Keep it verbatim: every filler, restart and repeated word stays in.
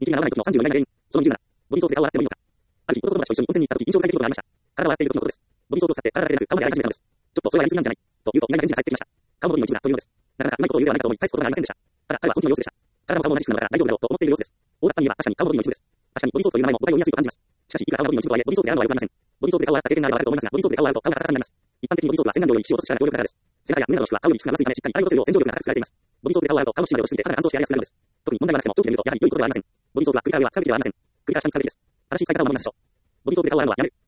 日記が直らない時のさんじゅうよんいが原因。そのにじゅうなな、ボディーソープで顔を洗ってもいいのか。ある日、男友達と一緒に温泉に行った時、印象深い出来事がありました。体を洗っている時のことです。ボディーソープを使って体だけでなく顔まで洗い始めたのです。ちょっとそれはやりすぎなんじゃないと言うと、意外な返事が返ってきました。顔のボディの一部がというのです。なかなかうまいことを言うではないかと思い、返すことがありませんでした。ただ、彼は本気の様子でした。体も顔も同じくなのだから大丈夫だろうと思っている様子です。大雑把に言えば確かに顔のボディの一部です。確かにボディーソープという名前も誤解を生みやすいと感じます。しかし、いくら顔がボディの一部とはいえ、ボディーソープで洗うのはよくありません。ボディーソープで顔を洗った経験があればわかると思いますが、ボディーソープで顔を洗うと顔がカサカサになります。一般的にボディーソープは洗顔料より皮脂を落とす力が強力なからです。背中や胸などの皮膚は顔より皮膚が薄いため、しっかり愛用するよう洗浄力が高く作られています。ボディーソープで顔を洗うと顔の芯まで落ちすぎて肌が乾燥しやすくなるのです。特に問題がなくても長期で見るとやはり良いことではありません。ボディーソープは繰り返しは使うべきではありません。繰り返しは使うべきです。正しい使い方を学びましょう。ボディーソープで顔を洗うのはやめる。